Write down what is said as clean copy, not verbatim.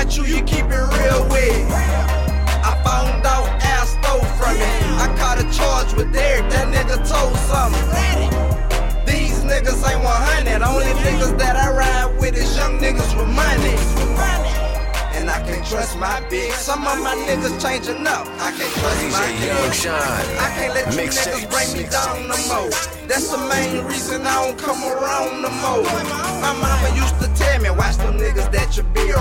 about you, you keep it real with. I found out Al stole from me. I caught a charge with Derek, that nigga told something. These niggas ain't 100. Only niggas that I ride with is young niggas with money. And I can't trust my bitch. Some of my niggas changing up. I can't trust my kids. I can't let you niggas bring me down no more. That's the main reason I don't come around no more. My mama used to tell me, watch them niggas that you be